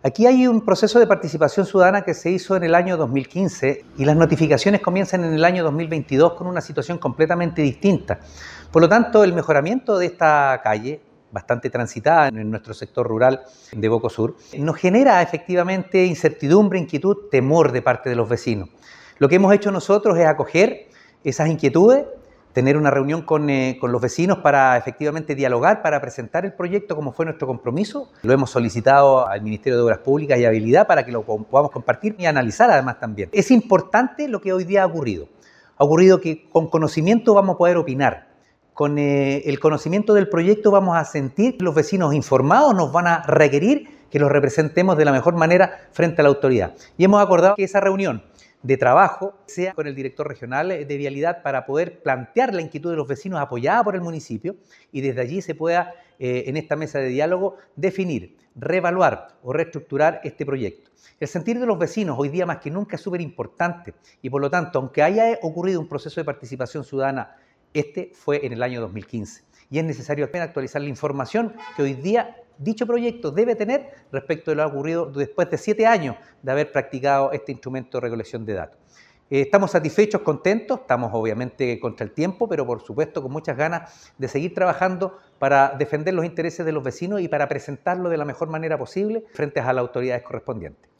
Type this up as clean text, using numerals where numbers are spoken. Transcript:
Aquí hay un proceso de participación ciudadana que se hizo en el año 2015 y las notificaciones comienzan en el año 2022 con una situación completamente distinta. Por lo tanto, el mejoramiento de esta calle, bastante transitada en nuestro sector rural de Boco Sur, nos genera efectivamente incertidumbre, inquietud, temor de parte de los vecinos. Lo que hemos hecho nosotros es acoger esas inquietudes, tener una reunión con los vecinos para efectivamente dialogar, para presentar el proyecto como fue nuestro compromiso. Lo hemos solicitado al Ministerio de Obras Públicas y Habilidad para que lo podamos compartir y analizar además también. Es importante lo que hoy día ha ocurrido. Ha ocurrido que con conocimiento vamos a poder opinar. Con el conocimiento del proyecto vamos a sentir que los vecinos informados nos van a requerir que los representemos de la mejor manera frente a la autoridad. Y hemos acordado que esa reunión de trabajo sea con el director regional de Vialidad para poder plantear la inquietud de los vecinos apoyada por el municipio y desde allí se pueda, en esta mesa de diálogo, definir, reevaluar o reestructurar este proyecto. El sentir de los vecinos hoy día más que nunca es súper importante y por lo tanto, aunque haya ocurrido un proceso de participación ciudadana, este fue en el año 2015 y es necesario apenas actualizar la información que hoy día dicho proyecto debe tener respecto de lo ocurrido después de 7 años de haber practicado este instrumento de recolección de datos. Estamos satisfechos, contentos, estamos obviamente contra el tiempo, pero por supuesto con muchas ganas de seguir trabajando para defender los intereses de los vecinos y para presentarlo de la mejor manera posible frente a las autoridades correspondientes.